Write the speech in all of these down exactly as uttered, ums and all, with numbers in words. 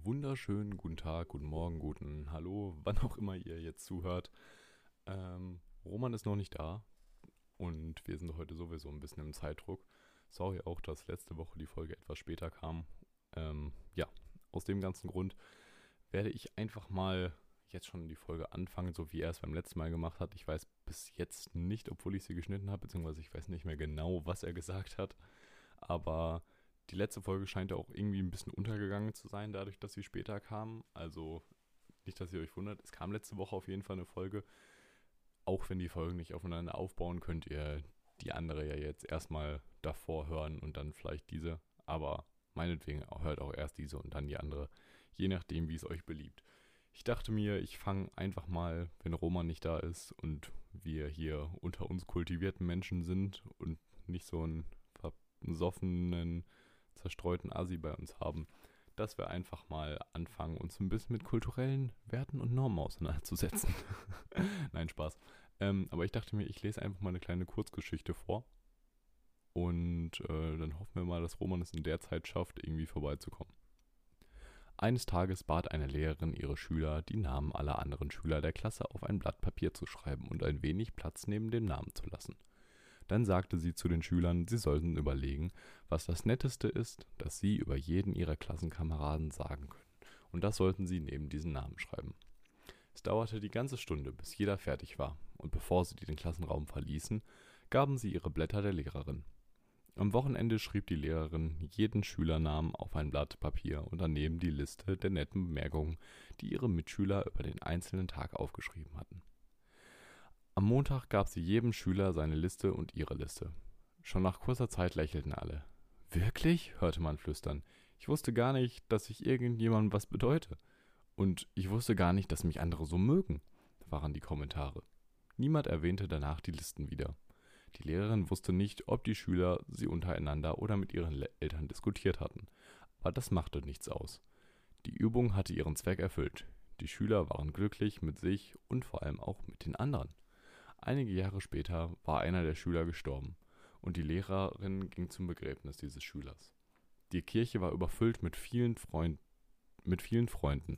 wunderschönen guten Tag, guten Morgen, guten Hallo, wann auch immer ihr jetzt zuhört. Ähm, Roman ist noch nicht da und wir sind heute sowieso ein bisschen im Zeitdruck. Sorry auch, dass letzte Woche die Folge etwas später kam. Ähm, ja, aus dem ganzen Grund werde ich einfach mal jetzt schon die Folge anfangen, so wie er es beim letzten Mal gemacht hat. Ich weiß bis jetzt nicht, obwohl ich sie geschnitten habe, beziehungsweise ich weiß nicht mehr genau, was er gesagt hat. Aber die letzte Folge scheint ja auch irgendwie ein bisschen untergegangen zu sein, dadurch, dass sie später kam. Also nicht, dass ihr euch wundert. Es kam letzte Woche auf jeden Fall eine Folge. Auch wenn die Folgen nicht aufeinander aufbauen, könnt ihr die andere ja jetzt erstmal davor hören und dann vielleicht diese. Aber meinetwegen hört auch erst diese und dann die andere. Je nachdem, wie es euch beliebt. Ich dachte mir, ich fange einfach mal, wenn Roman nicht da ist und wir hier unter uns kultivierten Menschen sind und nicht so einen versoffenen, zerstreuten Assi bei uns haben, dass wir einfach mal anfangen, uns ein bisschen mit kulturellen Werten und Normen auseinanderzusetzen. Nein, Spaß. Ähm, aber ich dachte mir, ich lese einfach mal eine kleine Kurzgeschichte vor und äh, dann hoffen wir mal, dass Roman es in der Zeit schafft, irgendwie vorbeizukommen. Eines Tages bat eine Lehrerin ihre Schüler, die Namen aller anderen Schüler der Klasse auf ein Blatt Papier zu schreiben und ein wenig Platz neben dem Namen zu lassen. Dann sagte sie zu den Schülern, sie sollten überlegen, was das Netteste ist, das sie über jeden ihrer Klassenkameraden sagen können. Und das sollten sie neben diesen Namen schreiben. Es dauerte die ganze Stunde, bis jeder fertig war, und bevor sie den Klassenraum verließen, gaben sie ihre Blätter der Lehrerin. Am Wochenende schrieb die Lehrerin jeden Schülernamen auf ein Blatt Papier und daneben die Liste der netten Bemerkungen, die ihre Mitschüler über den einzelnen Tag aufgeschrieben hatten. Am Montag gab sie jedem Schüler seine Liste und ihre Liste. Schon nach kurzer Zeit lächelten alle. Wirklich? Hörte man flüstern. Ich wusste gar nicht, dass ich irgendjemandem was bedeute. Und ich wusste gar nicht, dass mich andere so mögen, waren die Kommentare. Niemand erwähnte danach die Listen wieder. Die Lehrerin wusste nicht, ob die Schüler sie untereinander oder mit ihren Le- Eltern diskutiert hatten. Aber das machte nichts aus. Die Übung hatte ihren Zweck erfüllt. Die Schüler waren glücklich mit sich und vor allem auch mit den anderen. Einige Jahre später war einer der Schüler gestorben und die Lehrerin ging zum Begräbnis dieses Schülers. Die Kirche war überfüllt mit vielen, Freund mit vielen Freunden.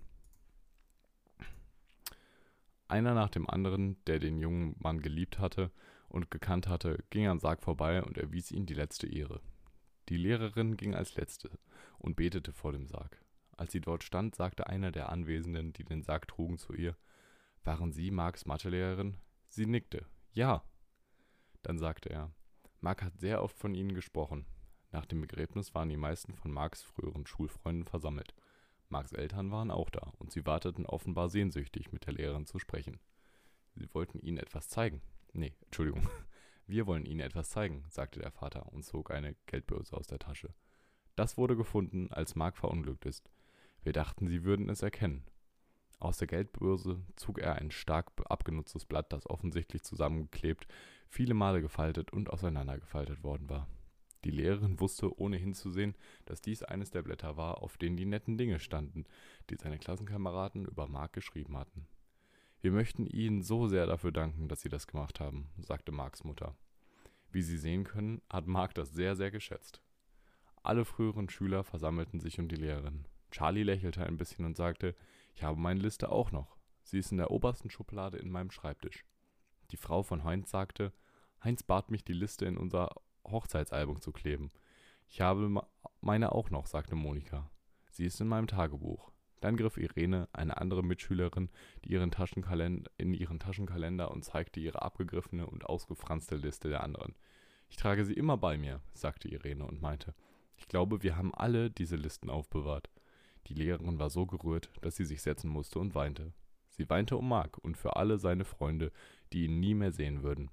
Einer nach dem anderen, der den jungen Mann geliebt hatte und gekannt hatte, ging am Sarg vorbei und erwies ihm die letzte Ehre. Die Lehrerin ging als Letzte und betete vor dem Sarg. Als sie dort stand, sagte einer der Anwesenden, die den Sarg trugen, zu ihr: »Waren Sie Marks Mathelehrerin?« Sie nickte. »Ja.« Dann sagte er: »Mark hat sehr oft von Ihnen gesprochen.« Nach dem Begräbnis waren die meisten von Marks früheren Schulfreunden versammelt. Marks Eltern waren auch da und sie warteten offenbar sehnsüchtig, mit der Lehrerin zu sprechen. Sie wollten ihnen etwas zeigen. Nee, Entschuldigung. Wir wollen Ihnen etwas zeigen, sagte der Vater und zog eine Geldbörse aus der Tasche. Das wurde gefunden, als Mark verunglückt ist. Wir dachten, Sie würden es erkennen. Aus der Geldbörse zog er ein stark abgenutztes Blatt, das offensichtlich zusammengeklebt, viele Male gefaltet und auseinandergefaltet worden war. Die Lehrerin wusste, ohne hinzusehen, dass dies eines der Blätter war, auf denen die netten Dinge standen, die seine Klassenkameraden über Mark geschrieben hatten. »Wir möchten Ihnen so sehr dafür danken, dass Sie das gemacht haben«, sagte Marks Mutter. Wie Sie sehen können, hat Mark das sehr, sehr geschätzt. Alle früheren Schüler versammelten sich um die Lehrerin. Charlie lächelte ein bisschen und sagte: »Ich habe meine Liste auch noch. Sie ist in der obersten Schublade in meinem Schreibtisch.« Die Frau von Heinz sagte: »Heinz bat mich, die Liste in unser Hochzeitsalbum zu kleben. Ich habe meine auch noch«, sagte Monika. »Sie ist in meinem Tagebuch.« Dann griff Irene, eine andere Mitschülerin, die ihren Taschenkalender, in ihren Taschenkalender und zeigte ihre abgegriffene und ausgefranste Liste der anderen. »Ich trage sie immer bei mir«, sagte Irene und meinte: »Ich glaube, wir haben alle diese Listen aufbewahrt.« Die Lehrerin war so gerührt, dass sie sich setzen musste und weinte. Sie weinte um Mark und für alle seine Freunde, die ihn nie mehr sehen würden.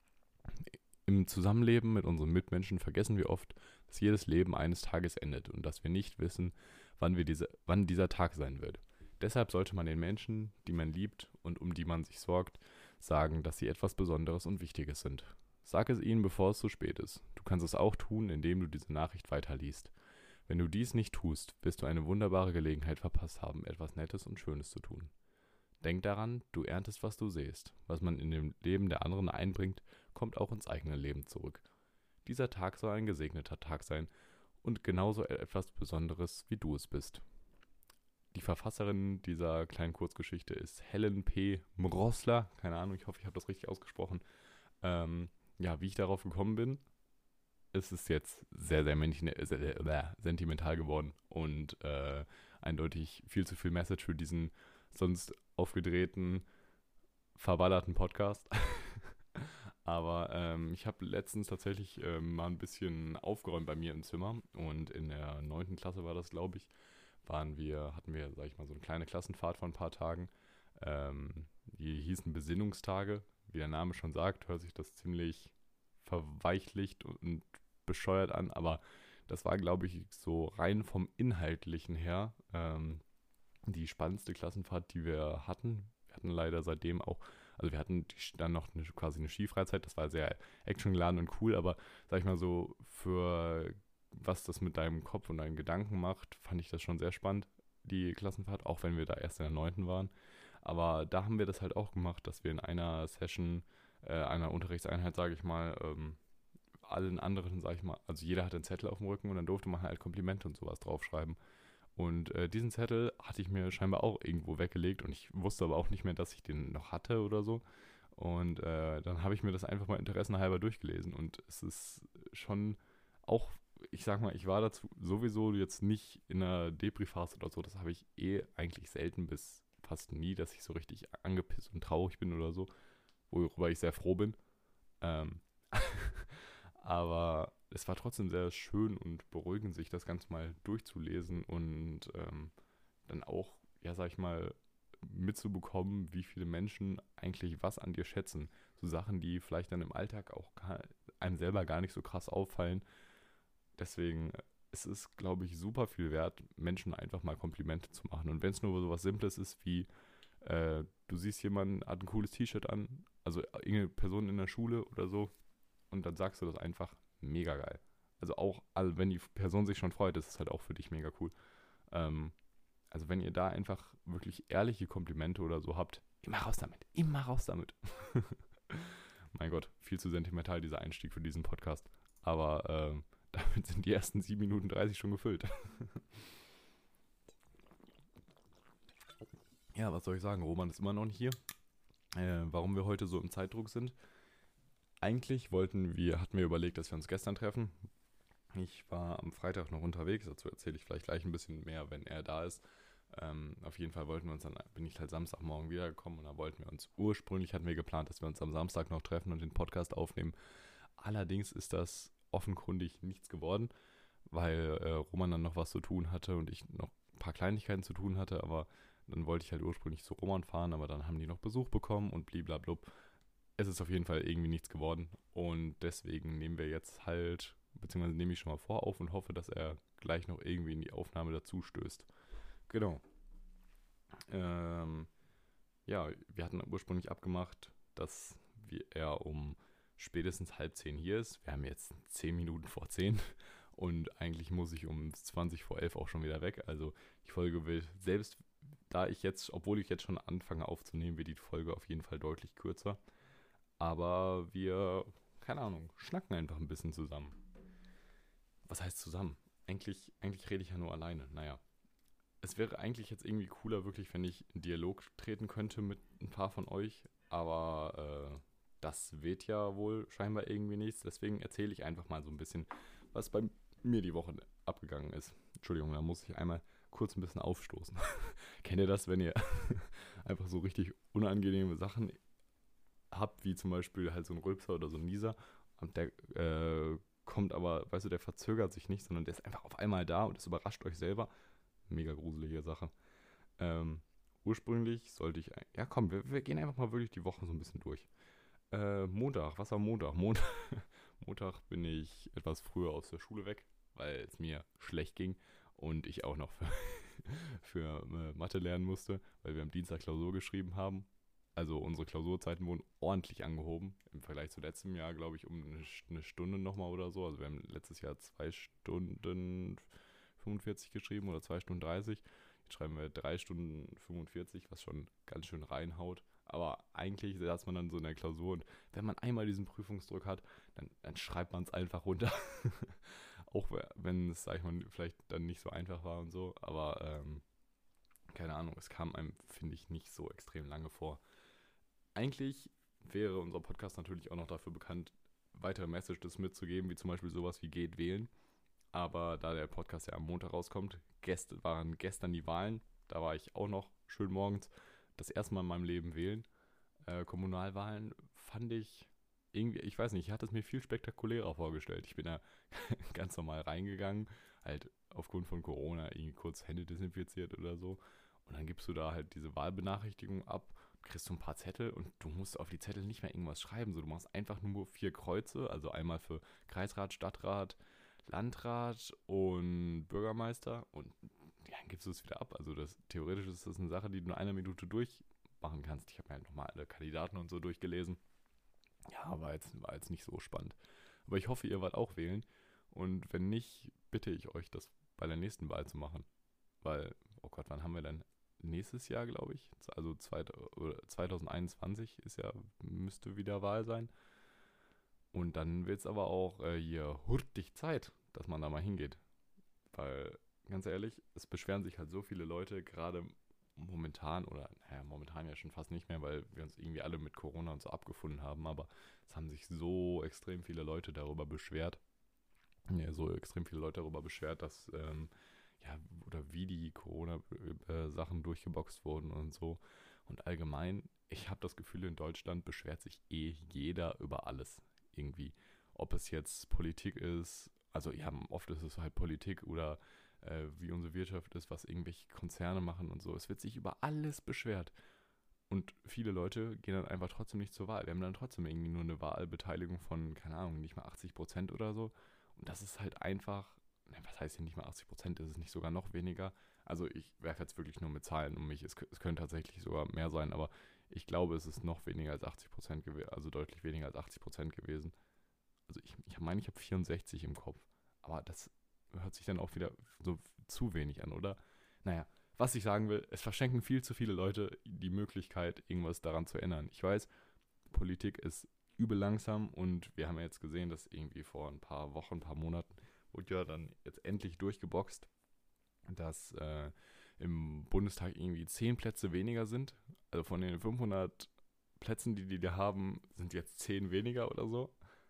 Im Zusammenleben mit unseren Mitmenschen vergessen wir oft, dass jedes Leben eines Tages endet und dass wir nicht wissen, wann, wir diese, wann dieser Tag sein wird. Deshalb sollte man den Menschen, die man liebt und um die man sich sorgt, sagen, dass sie etwas Besonderes und Wichtiges sind. Sag es ihnen, bevor es zu spät ist. Du kannst es auch tun, indem du diese Nachricht weiterliest. Wenn du dies nicht tust, wirst du eine wunderbare Gelegenheit verpasst haben, etwas Nettes und Schönes zu tun. Denk daran, du erntest, was du sähst. Was man in dem Leben der anderen einbringt, kommt auch ins eigene Leben zurück. Dieser Tag soll ein gesegneter Tag sein und genauso etwas Besonderes, wie du es bist. die Verfasserin dieser kleinen Kurzgeschichte ist Helen P. Mrossler. Keine Ahnung, ich hoffe, ich habe das richtig ausgesprochen. Ähm, ja, wie ich darauf gekommen bin, ist es jetzt sehr, sehr, männlich, äh, sehr, sehr äh, sentimental geworden und äh, eindeutig viel zu viel Message für diesen sonst aufgedrehten, verballerten Podcast. Aber ähm, ich habe letztens tatsächlich ähm, mal ein bisschen aufgeräumt bei mir im Zimmer und in der neunten Klasse war das, glaube ich, waren wir, hatten wir, sag ich mal, so eine kleine Klassenfahrt von ein paar Tagen. Ähm, die hießen Besinnungstage. Wie der Name schon sagt, hört sich das ziemlich verweichlicht und bescheuert an, aber das war, glaube ich, so rein vom Inhaltlichen her ähm, die spannendste Klassenfahrt, die wir hatten. Wir hatten leider seitdem auch, also wir hatten die, dann noch eine, quasi eine Skifreizeit, das war sehr actiongeladen und cool, aber sag ich mal so, für was das mit deinem Kopf und deinen Gedanken macht, fand ich das schon sehr spannend, die Klassenfahrt, auch wenn wir da erst in der neunten waren. Aber da haben wir das halt auch gemacht, dass wir in einer Session, äh, einer Unterrichtseinheit, sage ich mal, ähm, allen anderen, sag ich mal, also jeder hatte einen Zettel auf dem Rücken und dann durfte man halt Komplimente und sowas draufschreiben. Und äh, diesen Zettel hatte ich mir scheinbar auch irgendwo weggelegt und ich wusste aber auch nicht mehr, dass ich den noch hatte oder so. Und äh, dann habe ich mir das einfach mal interessenhalber durchgelesen und es ist schon auch, ich sag mal, ich war dazu sowieso jetzt nicht in einer Depri-Phase oder so, das habe ich eh eigentlich selten bis fast nie, dass ich so richtig angepisst und traurig bin oder so, worüber ich sehr froh bin. Ähm, Aber es war trotzdem sehr schön und beruhigend, sich das Ganze mal durchzulesen und ähm, dann auch, ja, sag ich mal, mitzubekommen, wie viele Menschen eigentlich was an dir schätzen. So Sachen, die vielleicht dann im Alltag auch gar, einem selber gar nicht so krass auffallen. Deswegen es ist, glaube ich, super viel wert, Menschen einfach mal Komplimente zu machen. Und wenn es nur so was Simples ist wie, äh, du siehst jemanden, hat ein cooles T-Shirt an, also irgendeine Person in der Schule oder so, und dann sagst du das einfach, mega geil. Also auch, also wenn die Person sich schon freut, ist es halt auch für dich mega cool. Ähm, also wenn ihr da einfach wirklich ehrliche Komplimente oder so habt, immer raus damit, immer raus damit. Mein Gott, viel zu sentimental dieser Einstieg für diesen Podcast. Aber ähm, damit sind die ersten sieben Minuten dreißig schon gefüllt. Ja, was soll ich sagen? Roman ist immer noch nicht hier. Äh, warum wir heute so im Zeitdruck sind. Eigentlich wollten wir, hatten wir überlegt, dass wir uns gestern treffen. Ich war am Freitag noch unterwegs, dazu erzähle ich vielleicht gleich ein bisschen mehr, wenn er da ist. Ähm, auf jeden Fall wollten wir uns dann, bin ich halt Samstagmorgen wiedergekommen und da wollten wir uns, ursprünglich hatten wir geplant, dass wir uns am Samstag noch treffen und den Podcast aufnehmen. Allerdings ist das offenkundig nichts geworden, weil äh, Roman dann noch was zu tun hatte und ich noch ein paar Kleinigkeiten zu tun hatte, aber dann wollte ich halt ursprünglich zu Roman fahren, aber dann haben die noch Besuch bekommen und bliblablub. Es ist auf jeden Fall irgendwie nichts geworden und deswegen nehmen wir jetzt halt, beziehungsweise nehme ich schon mal vor auf und hoffe, dass er gleich noch irgendwie in die Aufnahme dazu stößt. Genau. Ähm, ja, wir hatten ursprünglich abgemacht, dass wir, er um spätestens halb zehn hier ist. Wir haben jetzt zehn Minuten vor zehn und eigentlich muss ich um zwanzig vor elf auch schon wieder weg. Also die Folge will, selbst da ich jetzt, obwohl ich jetzt schon anfange aufzunehmen, wird die Folge auf jeden Fall deutlich kürzer. Aber wir, keine Ahnung, schnacken einfach ein bisschen zusammen. Was heißt zusammen? Eigentlich, eigentlich rede ich ja nur alleine. Naja, es wäre eigentlich jetzt irgendwie cooler, wirklich, wenn ich in Dialog treten könnte mit ein paar von euch. Aber äh, das wird ja wohl scheinbar irgendwie nichts. Deswegen erzähle ich einfach mal so ein bisschen, was bei mir die Woche abgegangen ist. Entschuldigung, da muss ich einmal kurz ein bisschen aufstoßen. Kennt ihr das, wenn ihr einfach so richtig unangenehme Sachen habt, wie zum Beispiel halt so ein Rülpser oder so ein Nieser und der äh, kommt aber, weißt du, der verzögert sich nicht, sondern der ist einfach auf einmal da und es überrascht euch selber. Mega gruselige Sache. Ähm, ursprünglich sollte ich, ja komm, wir, wir gehen einfach mal wirklich die Woche so ein bisschen durch. Äh, Montag, was war Montag? Montag, Montag bin ich etwas früher aus der Schule weg, weil es mir schlecht ging und ich auch noch für, für äh, Mathe lernen musste, weil wir am Dienstag Klausur geschrieben haben. Also unsere Klausurzeiten wurden ordentlich angehoben. Im Vergleich zu letztem Jahr, glaube ich, um eine, eine Stunde nochmal oder so. Also wir haben letztes Jahr zwei Stunden fünfundvierzig geschrieben oder zwei Stunden dreißig. Jetzt schreiben wir drei Stunden fünfundvierzig, was schon ganz schön reinhaut. Aber eigentlich saß man dann so in der Klausur und wenn man einmal diesen Prüfungsdruck hat, dann, dann schreibt man es einfach runter. Auch wenn es, sag ich mal, vielleicht dann nicht so einfach war und so. Aber ähm, keine Ahnung, es kam einem, finde ich, nicht so extrem lange vor. Eigentlich wäre unser Podcast natürlich auch noch dafür bekannt, weitere Messages mitzugeben, wie zum Beispiel sowas wie geht wählen. Aber da der Podcast ja am Montag rauskommt, gest waren gestern die Wahlen, da war ich auch noch schön morgens das erste Mal in meinem Leben wählen. Äh, Kommunalwahlen fand ich irgendwie, ich weiß nicht, ich hatte es mir viel spektakulärer vorgestellt. Ich bin da ganz normal reingegangen, halt aufgrund von Corona irgendwie kurz Hände desinfiziert oder so. Und dann gibst du da halt diese Wahlbenachrichtigung ab, kriegst du ein paar Zettel und du musst auf die Zettel nicht mehr irgendwas schreiben. So, du machst einfach nur vier Kreuze, also einmal für Kreisrat, Stadtrat, Landrat und Bürgermeister und ja, dann gibst du es wieder ab. Also das, theoretisch ist das eine Sache, die du in einer Minute durchmachen kannst. Ich habe mir halt nochmal alle Kandidaten und so durchgelesen. Ja, war jetzt, war jetzt nicht so spannend. Aber ich hoffe, ihr wart auch wählen. Und wenn nicht, bitte ich euch, das bei der nächsten Wahl zu machen. Weil, oh Gott, wann haben wir denn? Nächstes Jahr, glaube ich. Also zwanzig einundzwanzig ist ja, müsste wieder Wahl sein. Und dann wird es aber auch äh, hier hurtig Zeit, dass man da mal hingeht. Weil, ganz ehrlich, es beschweren sich halt so viele Leute, gerade momentan, oder naja, momentan ja schon fast nicht mehr, weil wir uns irgendwie alle mit Corona und so abgefunden haben, aber es haben sich so extrem viele Leute darüber beschwert, ja, so extrem viele Leute darüber beschwert, dass, ähm, ja, oder wie die Corona-Sachen durchgeboxt wurden und so. Und allgemein, ich habe das Gefühl, in Deutschland beschwert sich eh jeder über alles irgendwie. Ob es jetzt Politik ist, also ja, oft ist es halt Politik oder äh, wie unsere Wirtschaft ist, was irgendwelche Konzerne machen und so. Es wird sich über alles beschwert. Und viele Leute gehen dann einfach trotzdem nicht zur Wahl. Wir haben dann trotzdem irgendwie nur eine Wahlbeteiligung von, keine Ahnung, nicht mal achtzig Prozent oder so. Und das ist halt einfach, ne, was heißt hier nicht mal achtzig Prozent, ist es nicht sogar noch weniger? Also ich werfe jetzt wirklich nur mit Zahlen um mich. Es, es könnte tatsächlich sogar mehr sein, aber ich glaube, es ist noch weniger als achtzig Prozent gewesen, also deutlich weniger als achtzig Prozent gewesen. Also ich, ich meine, ich habe vierundsechzig im Kopf. Aber das hört sich dann auch wieder so zu wenig an, oder? Naja, was ich sagen will, es verschenken viel zu viele Leute die Möglichkeit, irgendwas daran zu ändern. Ich weiß, Politik ist übel langsam und wir haben ja jetzt gesehen, dass irgendwie vor ein paar Wochen, ein paar Monaten wurde ja dann jetzt endlich durchgeboxt, dass äh, im Bundestag irgendwie zehn Plätze weniger sind. Also von den fünfhundert Plätzen, die die da haben, sind jetzt zehn weniger oder so.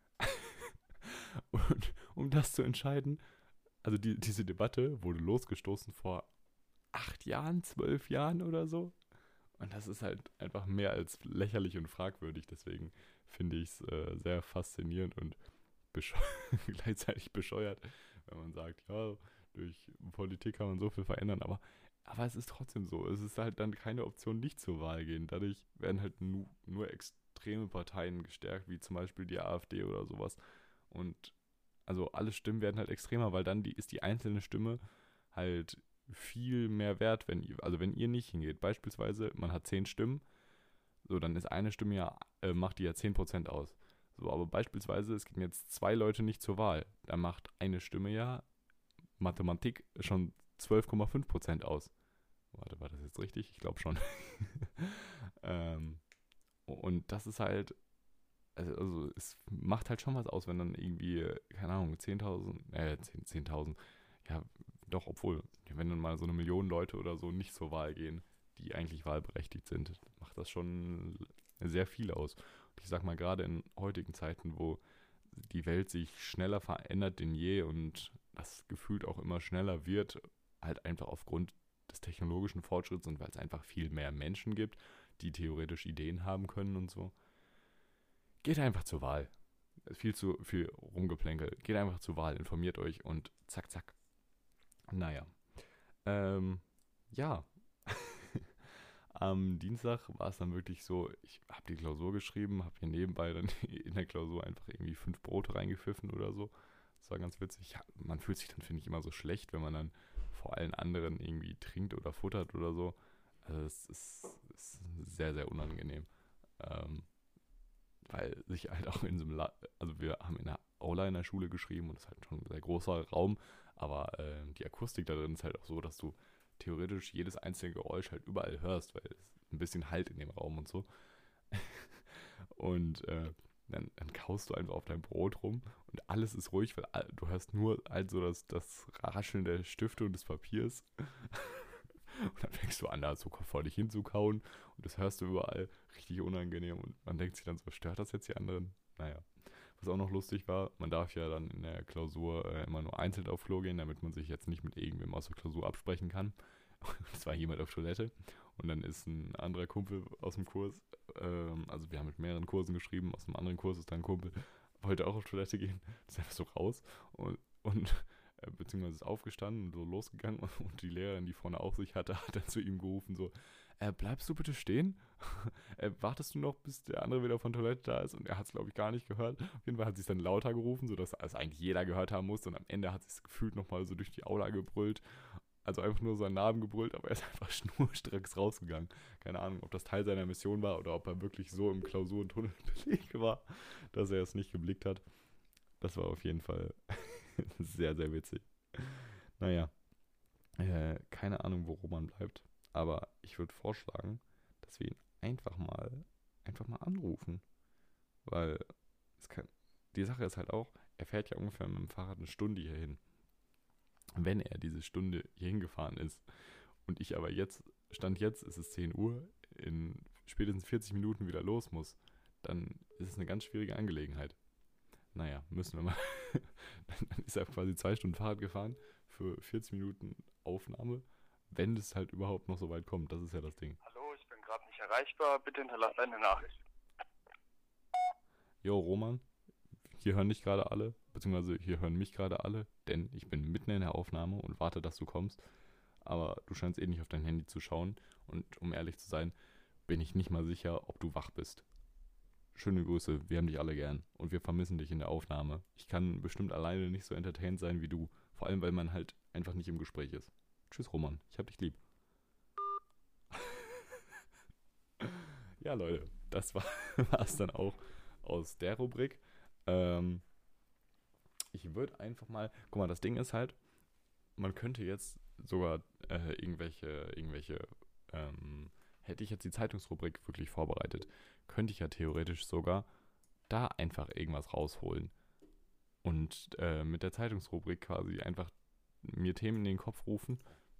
Und um das zu entscheiden, also die, diese Debatte wurde losgestoßen vor acht Jahren, zwölf Jahren oder so. Und das ist halt einfach mehr als lächerlich und fragwürdig. Deswegen finde ich es äh, sehr faszinierend und bescheu gleichzeitig bescheuert, wenn man sagt, ja, durch Politik kann man so viel verändern. Aber, aber es ist trotzdem so. Es ist halt dann keine Option, nicht zur Wahl gehen. Dadurch werden halt nu nur extreme Parteien gestärkt, wie zum Beispiel die AfD oder sowas. Und also alle Stimmen werden halt extremer, weil dann die, ist die einzelne Stimme halt viel mehr wert, wenn ihr, also wenn ihr nicht hingeht. Beispielsweise, man hat zehn Stimmen, so dann ist eine Stimme ja, äh, macht die ja zehn Prozent aus. So, aber beispielsweise, es gehen jetzt zwei Leute nicht zur Wahl, dann macht eine Stimme ja Mathematik schon zwölf Komma fünf Prozent aus. Warte, war das jetzt richtig? Ich glaube schon. ähm, und das ist halt, also, also es macht halt schon was aus, wenn dann irgendwie, keine Ahnung, zehntausend, äh, zehntausend, ja, doch, obwohl, wenn dann mal so eine Million Leute oder so nicht zur Wahl gehen, die eigentlich wahlberechtigt sind, macht das schon sehr viel aus. Und ich sag mal, gerade in heutigen Zeiten, wo die Welt sich schneller verändert denn je und das gefühlt auch immer schneller wird, halt einfach aufgrund des technologischen Fortschritts und weil es einfach viel mehr Menschen gibt, die theoretisch Ideen haben können und so. Geht einfach zur Wahl. Viel zu viel Rumgeplänkel. Geht einfach zur Wahl, informiert euch und zack, zack. Naja. Ähm, ja. Am Dienstag war es dann wirklich so, ich habe die Klausur geschrieben, habe hier nebenbei dann in der Klausur einfach irgendwie fünf Brote reingepfiffen oder so. Das war ganz witzig. Ja, man fühlt sich dann, finde ich, immer so schlecht, wenn man dann vor allen anderen irgendwie trinkt oder futtert oder so. Also es ist, ist sehr, sehr unangenehm. Ähm, weil sich halt auch in so einem, La also wir haben in der Aula in der Schule geschrieben und es ist halt schon ein sehr großer Raum, aber äh, die Akustik da drin ist halt auch so, dass du theoretisch jedes einzelne Geräusch halt überall hörst, weil es ein bisschen Halt in dem Raum und so. Und äh, dann, dann kaust du einfach auf dein Brot rum und alles ist ruhig, weil all, du hörst nur halt so das, das Rascheln der Stifte und des Papiers. Und dann fängst du an, da so vor dich hinzukauen und das hörst du überall, richtig unangenehm und man denkt sich dann so, stört das jetzt die anderen? Naja. Was auch noch lustig war, man darf ja dann in der Klausur äh, immer nur einzeln auf Klo gehen, damit man sich jetzt nicht mit irgendwem aus der Klausur absprechen kann. Es war jemand auf Toilette und dann ist ein anderer Kumpel aus dem Kurs, ähm, also wir haben mit mehreren Kursen geschrieben, aus einem anderen Kurs ist dann ein Kumpel, wollte auch auf Toilette gehen, ist einfach so raus und, und äh, beziehungsweise ist aufgestanden und so losgegangen und die Lehrerin, die vorne auch sich hatte, hat dann zu ihm gerufen so, äh, bleibst du bitte stehen? äh, wartest du noch, bis der andere wieder von Toilette da ist? Und er hat es, glaube ich, gar nicht gehört. Auf jeden Fall hat sie es dann lauter gerufen, sodass es eigentlich jeder gehört haben musste. Und am Ende hat sie es gefühlt nochmal so durch die Aula gebrüllt. Also einfach nur seinen Namen gebrüllt, aber er ist einfach schnurstracks rausgegangen. Keine Ahnung, ob das Teil seiner Mission war oder ob er wirklich so im Klausurentunnel belegt war, dass er es nicht geblickt hat. Das war auf jeden Fall sehr, sehr witzig. Naja, äh, keine Ahnung, wo Roman bleibt. Aber ich würde vorschlagen, dass wir ihn einfach mal, einfach mal anrufen. Weil es kann, die Sache ist halt auch, er fährt ja ungefähr mit dem Fahrrad eine Stunde hier hin. Wenn er diese Stunde hier hingefahren ist und ich aber jetzt, Stand jetzt ist es zehn Uhr, in spätestens vierzig Minuten wieder los muss, dann ist es eine ganz schwierige Angelegenheit. Naja, müssen wir mal. Dann ist er quasi zwei Stunden Fahrrad gefahren für vierzig Minuten Aufnahme, wenn es halt überhaupt noch so weit kommt. Das ist ja das Ding. Hallo, ich bin gerade nicht erreichbar. Bitte hinterlasse eine Nachricht. Jo, Roman, hier hören dich gerade alle, beziehungsweise hier hören mich gerade alle, denn ich bin mitten in der Aufnahme und warte, dass du kommst. Aber du scheinst eh nicht auf dein Handy zu schauen und um ehrlich zu sein, bin ich nicht mal sicher, ob du wach bist. Schöne Grüße, wir haben dich alle gern und wir vermissen dich in der Aufnahme. Ich kann bestimmt alleine nicht so entertained sein wie du, vor allem weil man halt einfach nicht im Gespräch ist. Tschüss Roman, ich hab dich lieb. Ja Leute, das war es dann auch aus der Rubrik. Ähm, ich würde einfach mal, guck mal, das Ding ist halt, man könnte jetzt sogar äh, irgendwelche, irgendwelche, ähm, hätte ich jetzt die Zeitungsrubrik wirklich vorbereitet, könnte ich ja theoretisch sogar da einfach irgendwas rausholen und äh, mit der Zeitungsrubrik quasi einfach mir Themen in den Kopf rufen,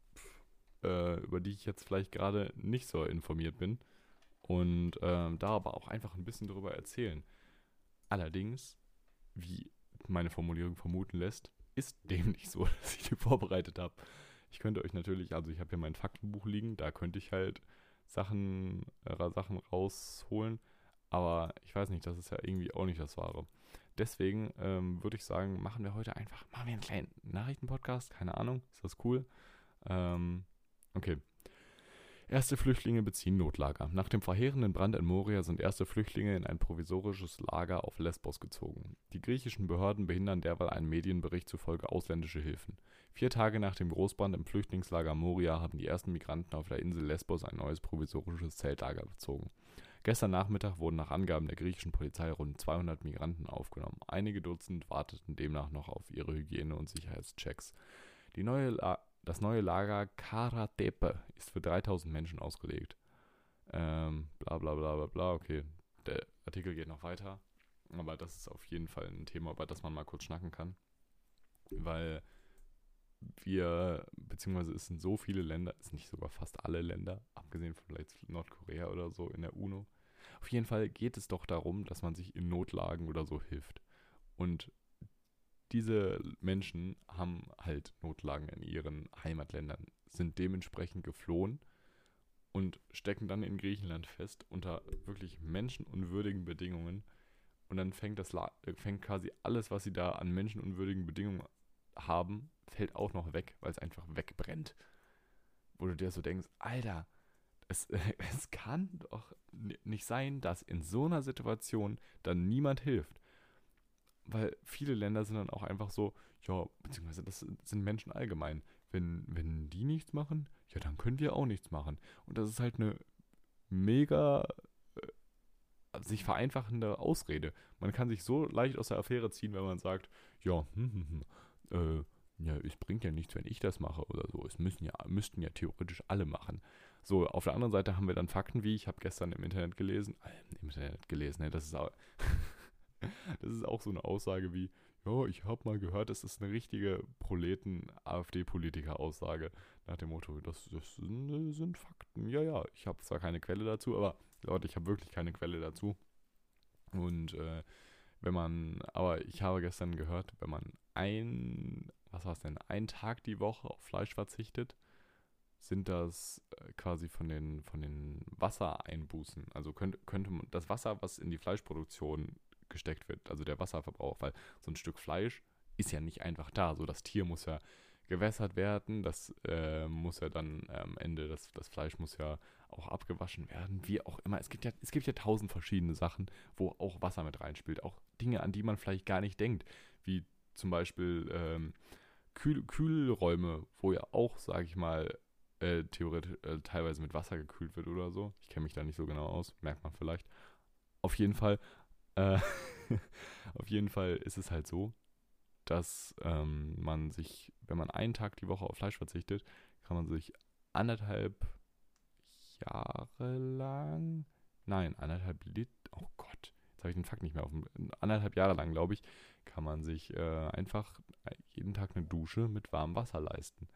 äh, über die ich jetzt vielleicht gerade nicht so informiert bin und ähm, da aber auch einfach ein bisschen darüber erzählen. Allerdings, wie meine Formulierung vermuten lässt, ist dem nicht so, dass ich die vorbereitet habe. Ich könnte euch natürlich, also ich habe hier mein Faktenbuch liegen, da könnte ich halt Sachen, äh, Sachen rausholen, aber ich weiß nicht, das ist ja irgendwie auch nicht das Wahre. Deswegen ähm, würde ich sagen, machen wir heute einfach, machen wir einen kleinen Nachrichtenpodcast, keine Ahnung, ist das cool? Ähm, okay. Erste Flüchtlinge beziehen Notlager. Nach dem verheerenden Brand in Moria sind erste Flüchtlinge in ein provisorisches Lager auf Lesbos gezogen. Die griechischen Behörden behindern derweil einen Medienbericht zufolge ausländische Hilfen. Vier Tage nach dem Großbrand im Flüchtlingslager Moria haben die ersten Migranten auf der Insel Lesbos ein neues provisorisches Zeltlager bezogen. Gestern Nachmittag wurden nach Angaben der griechischen Polizei rund zweihundert Migranten aufgenommen. Einige Dutzend warteten demnach noch auf ihre Hygiene- und Sicherheitschecks. Die neue La- das neue Lager Kara-Tepe ist für dreitausend Menschen ausgelegt. Ähm, bla bla bla bla bla, okay. Der Artikel geht noch weiter. Aber das ist auf jeden Fall ein Thema, über das man mal kurz schnacken kann. Weil wir, beziehungsweise es sind so viele Länder, es sind nicht sogar fast alle Länder, abgesehen von vielleicht Nordkorea oder so in der UNO. Auf jeden Fall geht es doch darum, dass man sich in Notlagen oder so hilft. Und diese Menschen haben halt Notlagen in ihren Heimatländern, sind dementsprechend geflohen und stecken dann in Griechenland fest unter wirklich menschenunwürdigen Bedingungen. Und dann fängt das La- fängt quasi alles, was sie da an menschenunwürdigen Bedingungen haben, fällt auch noch weg, weil es einfach wegbrennt. Wo du dir so denkst, Alter, es, es kann doch nicht sein, dass in so einer Situation dann niemand hilft. Weil viele Länder sind dann auch einfach so, ja, beziehungsweise das sind Menschen allgemein. Wenn, wenn die nichts machen, ja, dann können wir auch nichts machen. Und das ist halt eine mega äh, sich vereinfachende Ausrede. Man kann sich so leicht aus der Affäre ziehen, wenn man sagt, ja, hm, hm, hm, äh, ja, es bringt ja nichts, wenn ich das mache oder so. Es müssen ja, müssten ja theoretisch alle machen. So, auf der anderen Seite haben wir dann Fakten wie, ich habe gestern im Internet gelesen, äh, im Internet gelesen, ne, das ist auch, das ist auch so eine Aussage wie, ja, ich habe mal gehört, es ist eine richtige Proleten-AfD-Politiker-Aussage nach dem Motto, das, das sind, sind Fakten. Ja, ja, ich habe zwar keine Quelle dazu, aber Leute, ich habe wirklich keine Quelle dazu. Und äh, wenn man, aber ich habe gestern gehört, wenn man ein, was war es denn, einen Tag die Woche auf Fleisch verzichtet, sind das äh, quasi von den, von den Wassereinbußen. Also könnte, könnte man das Wasser, was in die Fleischproduktion gesteckt wird, also der Wasserverbrauch, weil so ein Stück Fleisch ist ja nicht einfach da. So das Tier muss ja gewässert werden, das äh, muss ja dann äh, am Ende, das, das Fleisch muss ja auch abgewaschen werden, wie auch immer. Es gibt ja, es gibt ja tausend verschiedene Sachen, wo auch Wasser mit reinspielt. Auch Dinge, an die man vielleicht gar nicht denkt, wie zum Beispiel ähm, Kühl Kühlräume, wo ja auch, sage ich mal, äh, theoretisch äh, teilweise mit Wasser gekühlt wird oder so. Ich kenne mich da nicht so genau aus, merkt man vielleicht. Auf jeden Fall, äh, auf jeden Fall ist es halt so, dass ähm, man sich, wenn man einen Tag die Woche auf Fleisch verzichtet, kann man sich anderthalb Jahre lang, nein, anderthalb Liter, oh Gott, jetzt habe ich den Fakt nicht mehr auf dem, anderthalb Jahre lang, glaube ich, kann man sich äh, einfach jeden Tag eine Dusche mit warmem Wasser leisten.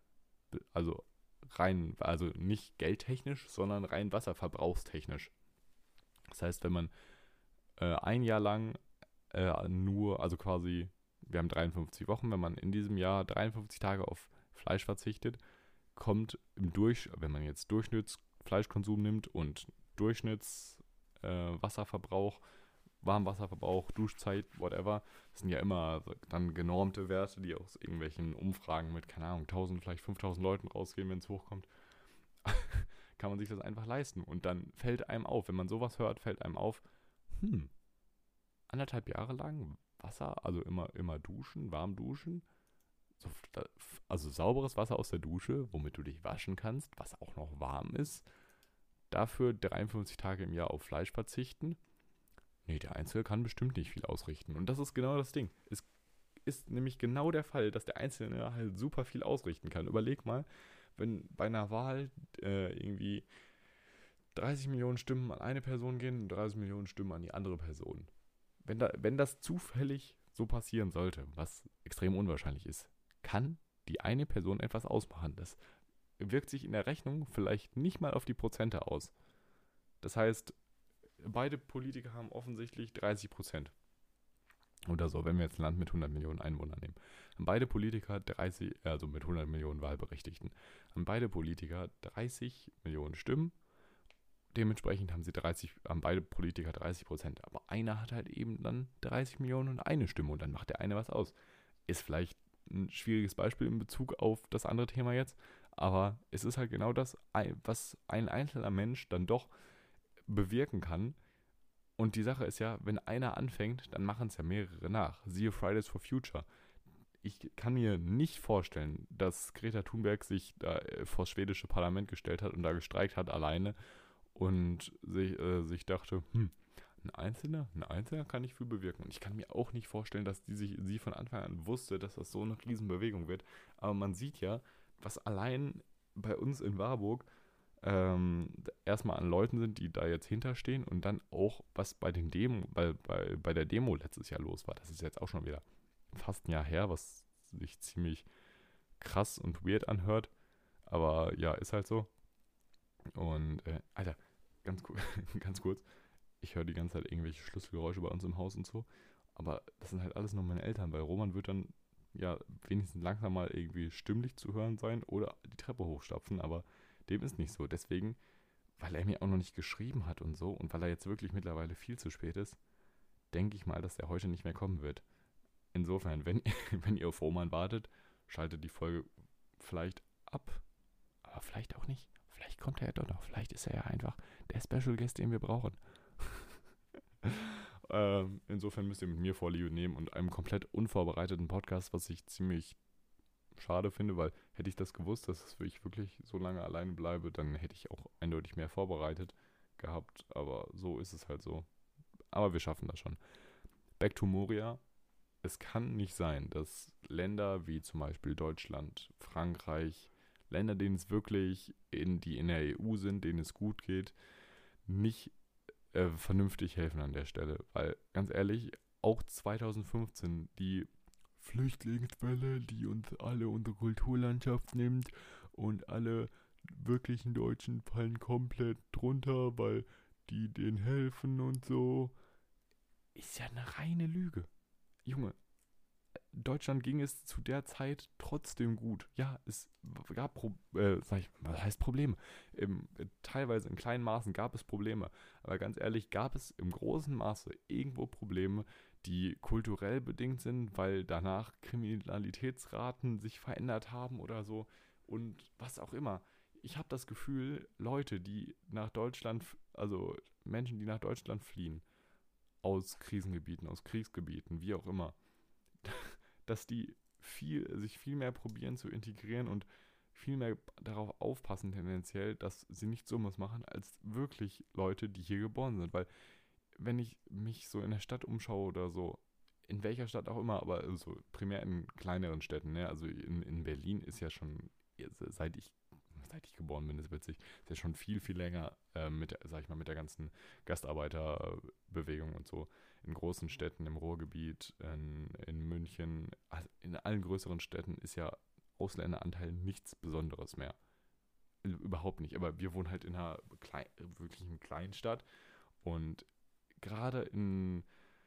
Also rein, also nicht geldtechnisch, sondern rein wasserverbrauchstechnisch. Das heißt, wenn man äh, ein Jahr lang äh, nur, also quasi, wir haben dreiundfünfzig Wochen, wenn man in diesem Jahr dreiundfünfzig Tage auf Fleisch verzichtet, kommt im Durch, wenn man jetzt Durchschnittsfleischkonsum nimmt und Durchschnittswasserverbrauch, äh, Wasserverbrauch, Warmwasserverbrauch, Duschzeit, whatever, das sind ja immer dann genormte Werte, die aus irgendwelchen Umfragen mit, keine Ahnung, tausend, vielleicht fünftausend Leuten rausgehen, wenn es hochkommt, kann man sich das einfach leisten. Und dann fällt einem auf, wenn man sowas hört, fällt einem auf, hm, anderthalb Jahre lang Wasser, also immer, immer duschen, warm duschen, so, also sauberes Wasser aus der Dusche, womit du dich waschen kannst, was auch noch warm ist, dafür dreiundfünfzig Tage im Jahr auf Fleisch verzichten. Nee, der Einzelne kann bestimmt nicht viel ausrichten. Und das ist genau das Ding. Es ist nämlich genau der Fall, dass der Einzelne halt super viel ausrichten kann. Überleg mal, wenn bei einer Wahl äh, irgendwie dreißig Millionen Stimmen an eine Person gehen und dreißig Millionen Stimmen an die andere Person. Wenn, da, wenn das zufällig so passieren sollte, was extrem unwahrscheinlich ist, kann die eine Person etwas ausmachen. Das wirkt sich in der Rechnung vielleicht nicht mal auf die Prozente aus. Das heißt, beide Politiker haben offensichtlich dreißig Prozent. Oder so, wenn wir jetzt ein Land mit hundert Millionen Einwohnern nehmen. Haben beide Politiker dreißig, also mit hundert Millionen Wahlberechtigten, haben beide Politiker dreißig Millionen Stimmen. Dementsprechend haben sie dreißig, haben beide Politiker dreißig Prozent. Aber einer hat halt eben dann dreißig Millionen und eine Stimme und dann macht der eine was aus. Ist vielleicht ein schwieriges Beispiel in Bezug auf das andere Thema jetzt, aber es ist halt genau das, was ein einzelner Mensch dann doch bewirken kann. Und die Sache ist ja, wenn einer anfängt, dann machen es ja mehrere nach. Siehe Fridays for Future. Ich kann mir nicht vorstellen, dass Greta Thunberg sich da vor das schwedische Parlament gestellt hat und da gestreikt hat alleine und sich, äh, sich dachte, hm, ein Einzelner, ein Einzelner kann nicht viel bewirken. Und ich kann mir auch nicht vorstellen, dass die sich, sie von Anfang an wusste, dass das so eine Riesenbewegung wird. Aber man sieht ja, was allein bei uns in Warburg ähm, erstmal an Leuten sind, die da jetzt hinterstehen und dann auch, was bei den Demo, bei, bei, bei der Demo letztes Jahr los war. Das ist jetzt auch schon wieder fast ein Jahr her, was sich ziemlich krass und weird anhört. Aber ja, ist halt so. Und, äh, Alter, ganz, ganz kurz, ich höre die ganze Zeit irgendwelche Schlüsselgeräusche bei uns im Haus und so. Aber das sind halt alles nur meine Eltern, weil Roman wird dann ja wenigstens langsam mal irgendwie stimmlich zu hören sein oder die Treppe hochstapfen, aber dem ist nicht so. Deswegen, weil er mir auch noch nicht geschrieben hat und so und weil er jetzt wirklich mittlerweile viel zu spät ist, denke ich mal, dass er heute nicht mehr kommen wird. Insofern, wenn, wenn ihr auf Roman wartet, schaltet die Folge vielleicht ab, aber vielleicht auch nicht. Vielleicht kommt er ja doch noch. Vielleicht ist er ja einfach der Special Guest, den wir brauchen. ähm, insofern müsst ihr mit mir Vorliebe nehmen und einem komplett unvorbereiteten Podcast, was ich ziemlich schade finde, weil hätte ich das gewusst, dass ich wirklich so lange alleine bleibe, dann hätte ich auch eindeutig mehr vorbereitet gehabt. Aber so ist es halt so. Aber wir schaffen das schon. Back to Moria. Es kann nicht sein, dass Länder wie zum Beispiel Deutschland, Frankreich, Länder, denen es wirklich in, die in der E U sind, denen es gut geht, nicht äh, vernünftig helfen an der Stelle. Weil, ganz ehrlich, auch zwanzig fünfzehn die Flüchtlingswelle, die uns alle unsere Kulturlandschaft nimmt und alle wirklichen Deutschen fallen komplett drunter, weil die denen helfen und so. Ist ja eine reine Lüge. Junge, Deutschland ging es zu der Zeit trotzdem gut. Ja, es gab, Pro äh, sag ich, was heißt Probleme? Im, teilweise in kleinen Maßen gab es Probleme. Aber ganz ehrlich, gab es im großen Maße irgendwo Probleme, die kulturell bedingt sind, weil danach Kriminalitätsraten sich verändert haben oder so und was auch immer. Ich habe das Gefühl, Leute, die nach Deutschland, also Menschen, die nach Deutschland fliehen, aus Krisengebieten, aus Kriegsgebieten, wie auch immer, dass die viel, sich viel mehr probieren zu integrieren und viel mehr darauf aufpassen tendenziell, dass sie nicht so was machen, als wirklich Leute, die hier geboren sind. Weil wenn ich mich so in der Stadt umschaue oder so, in welcher Stadt auch immer, aber so primär in kleineren Städten, ne? Also in, in Berlin ist ja schon, seit ich, seit ich geboren bin, ist witzig, ist ja schon viel, viel länger äh, mit, der- sag ich mal, mit der ganzen Gastarbeiterbewegung und so. In großen Städten, im Ruhrgebiet, in, in München, also in allen größeren Städten ist ja Ausländeranteil nichts Besonderes mehr. Überhaupt nicht. Aber wir wohnen halt in einer klein, wirklichen Kleinstadt und gerade in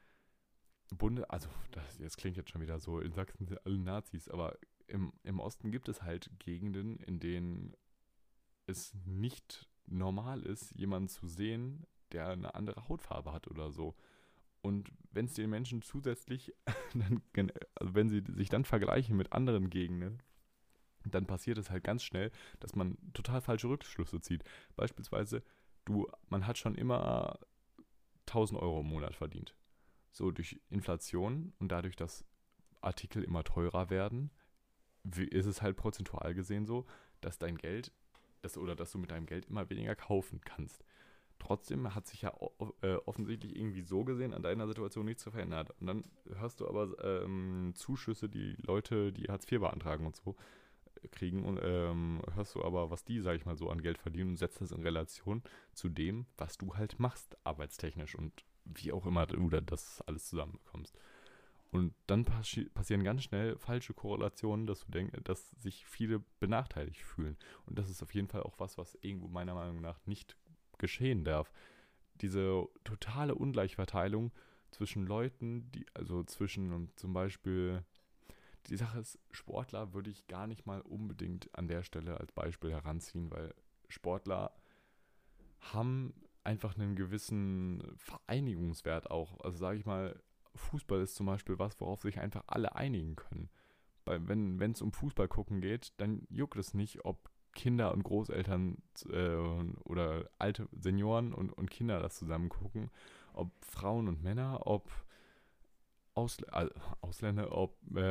Bunde, also das jetzt klingt jetzt schon wieder so, in Sachsen sind alle Nazis, aber im, im Osten gibt es halt Gegenden, in denen es nicht normal ist, jemanden zu sehen, der eine andere Hautfarbe hat oder so. Und wenn es den Menschen zusätzlich, dann, gen- also wenn sie sich dann vergleichen mit anderen Gegenden, dann passiert es halt ganz schnell, dass man total falsche Rückschlüsse zieht. Beispielsweise, du, man hat schon immer tausend Euro im Monat verdient. So durch Inflation und dadurch, dass Artikel immer teurer werden, wie- ist es halt prozentual gesehen so, dass dein Geld, dass, oder dass du mit deinem Geld immer weniger kaufen kannst. Trotzdem hat sich ja o- äh, offensichtlich irgendwie so gesehen an deiner Situation nichts verändert. Und dann hörst du aber ähm, Zuschüsse, die Leute, die Hartz vier beantragen und so, äh, kriegen und ähm, hörst du aber, was die, sag ich mal, so an Geld verdienen und setzt das in Relation zu dem, was du halt machst, arbeitstechnisch und wie auch immer du da das alles zusammenbekommst. Und dann passi passieren ganz schnell falsche Korrelationen, dass du denkst, dass sich viele benachteiligt fühlen. Und das ist auf jeden Fall auch was, was irgendwo meiner Meinung nach nicht geschehen darf. Diese totale Ungleichverteilung zwischen Leuten, die, also zwischen um, zum Beispiel, die Sache ist, Sportler würde ich gar nicht mal unbedingt an der Stelle als Beispiel heranziehen, weil Sportler haben einfach einen gewissen Vereinigungswert auch. Also sage ich mal, Fußball ist zum Beispiel was, worauf sich einfach alle einigen können. Weil wenn es um Fußball gucken geht, dann juckt es nicht, ob Kinder und Großeltern äh, oder alte Senioren und, und Kinder das zusammen gucken, ob Frauen und Männer, ob Ausl äh, Ausländer, ob, äh,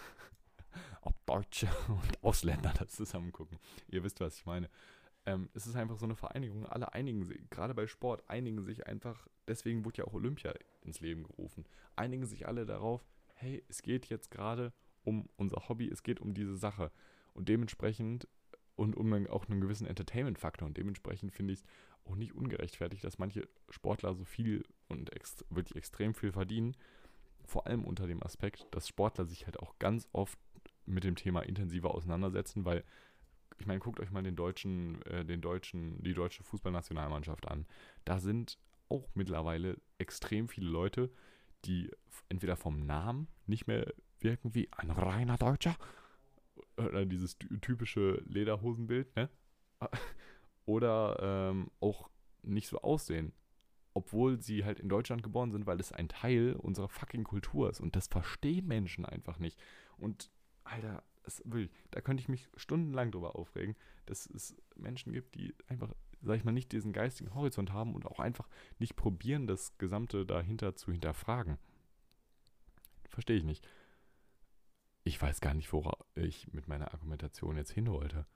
ob Deutsche und Ausländer das zusammen gucken. Ihr wisst, was ich meine. Ähm, es ist einfach so eine Vereinigung. Alle einigen sich, gerade bei Sport, einigen sich einfach, deswegen wurde ja auch Olympia ins Leben gerufen, einigen sich alle darauf, hey, es geht jetzt gerade um unser Hobby, es geht um diese Sache. Und dementsprechend, und um dann auch einen gewissen Entertainment-Faktor, und dementsprechend finde ich es auch nicht ungerechtfertigt, dass manche Sportler so viel und ext wirklich extrem viel verdienen. Vor allem unter dem Aspekt, dass Sportler sich halt auch ganz oft mit dem Thema intensiver auseinandersetzen, weil ich meine, guckt euch mal den deutschen, äh, den deutschen, die deutsche Fußballnationalmannschaft an. Da sind auch mittlerweile extrem viele Leute, die f- entweder vom Namen nicht mehr wirken wie ein reiner Deutscher oder dieses ty- typische Lederhosenbild, ne? Oder ähm, auch nicht so aussehen, obwohl sie halt in Deutschland geboren sind, weil es ein Teil unserer fucking Kultur ist. Und das verstehen Menschen einfach nicht. Und, Alter, es, wirklich, da könnte ich mich stundenlang drüber aufregen, dass es Menschen gibt, die einfach, sag ich mal, nicht diesen geistigen Horizont haben und auch einfach nicht probieren, das Gesamte dahinter zu hinterfragen. Verstehe ich nicht. Ich weiß gar nicht, worauf ich mit meiner Argumentation jetzt hin wollte.